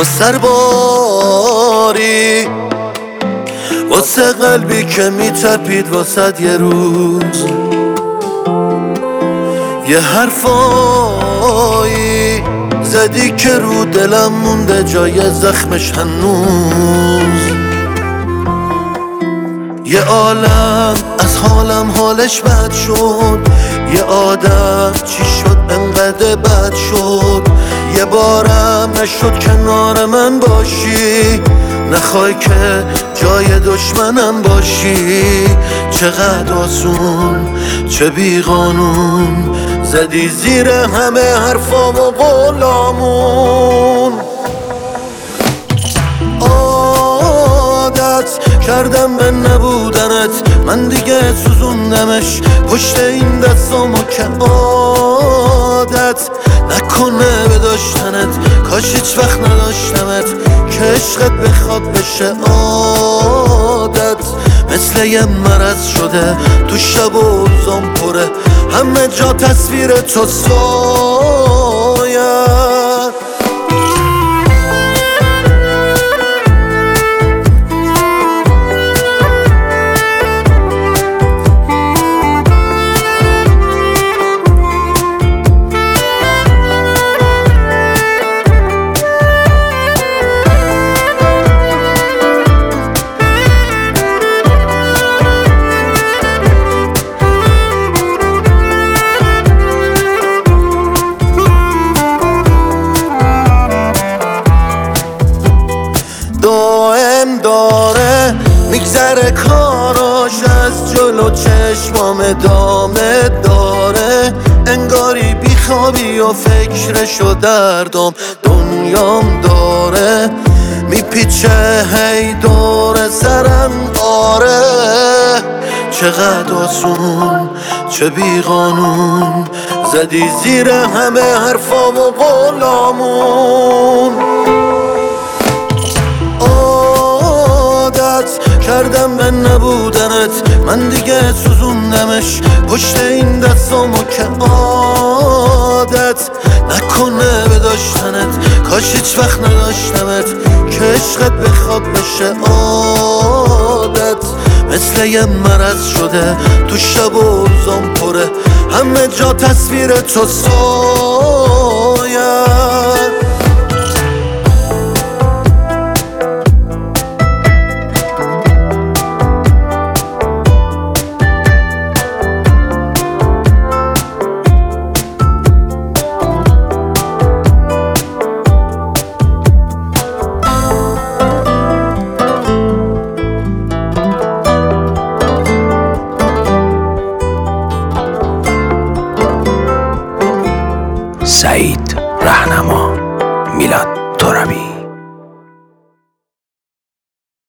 سرباری، واسه قلبی که میتپید واسه یه روز. یه حرفایی زدی که رو دلم مونده جای زخمش هنوز. یه عالم از حالم حالش بد شد، یه آدم چی شد انقدر بد شد. یه بارم نشد کنار من باشی، نخوای که جای دشمنم باشی. چقدر آسون چه بی قانون زدی زیر همه حرفا و قولامون. عادت کردم به نبودنت، من دیگه سوزوندمش پشت این دستامو که عادت نکنه به داشتنت. کاش هیچ وقت نداشتمت که عشقت بخواد بشه عادت. مثل یه مرض شده تو شب و روزام پره، همه جا تصویر تو سایه. دائم داره میگذره کاراش از جلو چشمام، ادامه داره انگاری بیخوابی و فکرشو دردم دنیام داره میپیچه هی دور سرم. آره چقدر آسون چه بی قانون زدی زیر همه حرفا و قولامون. کردم به نبودنت، من دیگه سوزوندمش پشت این دستامو که عادت نکنه به داشتنت. کاش هیچ وقت نداشتمت که عشقت بخواد بشه عادت. مثل یه مرض شده تو شب و روزام پره، همه جا تصویر تو سایه. سعید رهنما، میلاد.